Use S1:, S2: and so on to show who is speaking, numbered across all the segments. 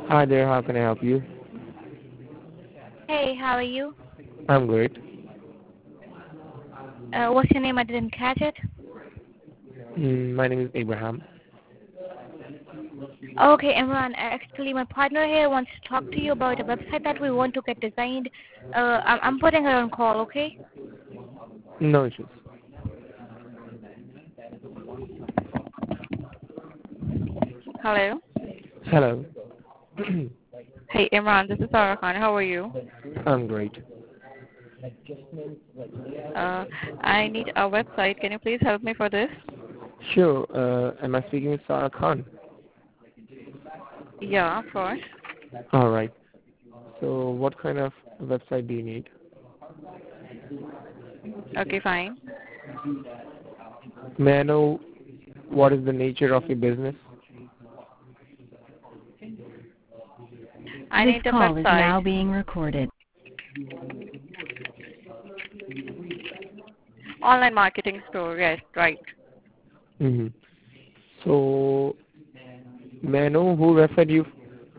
S1: Hi there, how can I help you?
S2: Hey, how are you?
S1: I'm great.
S2: What's your name? I didn't catch it.
S1: My name is Abraham.
S2: Okay, Imran. Actually, my partner here wants to talk to you about a website that we want to get designed. I'm putting her on call, okay?
S1: No issues.
S2: Hello.
S1: Hello.
S2: Hey, Imran. This is Sarah Khan. How are you?
S1: I'm great.
S2: Uh, I need a website. Can you please help me for this?
S1: Sure, am I speaking with Sarah Khan?
S2: Yeah, of course.
S1: Alright. So what kind of website do you need?
S2: Okay, fine.
S1: May I know what is the nature of your business?
S2: I
S3: This
S2: need a
S3: call is
S2: website.
S3: now being recorded.
S2: Online marketing store. Yes, right.
S1: Mm-hmm. So may I know who referred you?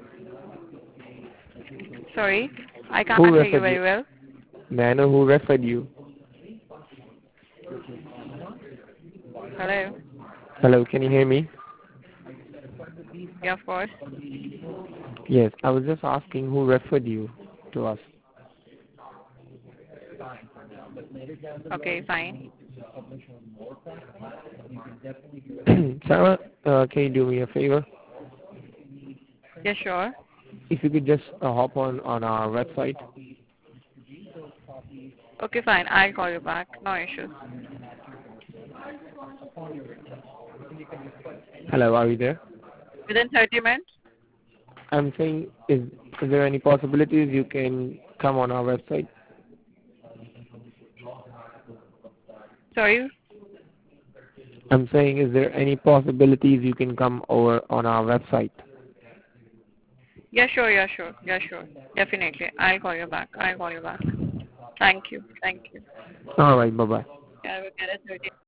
S2: Sorry, I
S1: Who
S2: can't hear you
S1: referred you?
S2: very well.
S1: May I know who referred you?
S2: Hello.
S1: Hello, can you hear me?
S2: Yeah, of course.
S1: Yes, I was just asking who referred you to us.
S2: Okay, fine.
S1: Sarah, can you do me a favor?
S2: Yeah, sure.
S1: If you could just hop on our website.
S2: Okay, fine. I'll call you back. No issues.
S1: Hello, are you there?
S2: Within 30 minutes?
S1: I'm saying, is there any possibilities you can come on our website?
S2: Sorry?
S1: I'm saying, is there any possibilities you can come over on our website?
S2: Yeah, sure, yeah, sure. Yeah, sure. Definitely. I'll call you back. I'll call you back. Thank you. Thank you.
S1: All right, bye-bye.
S2: Yeah, we'll get it 30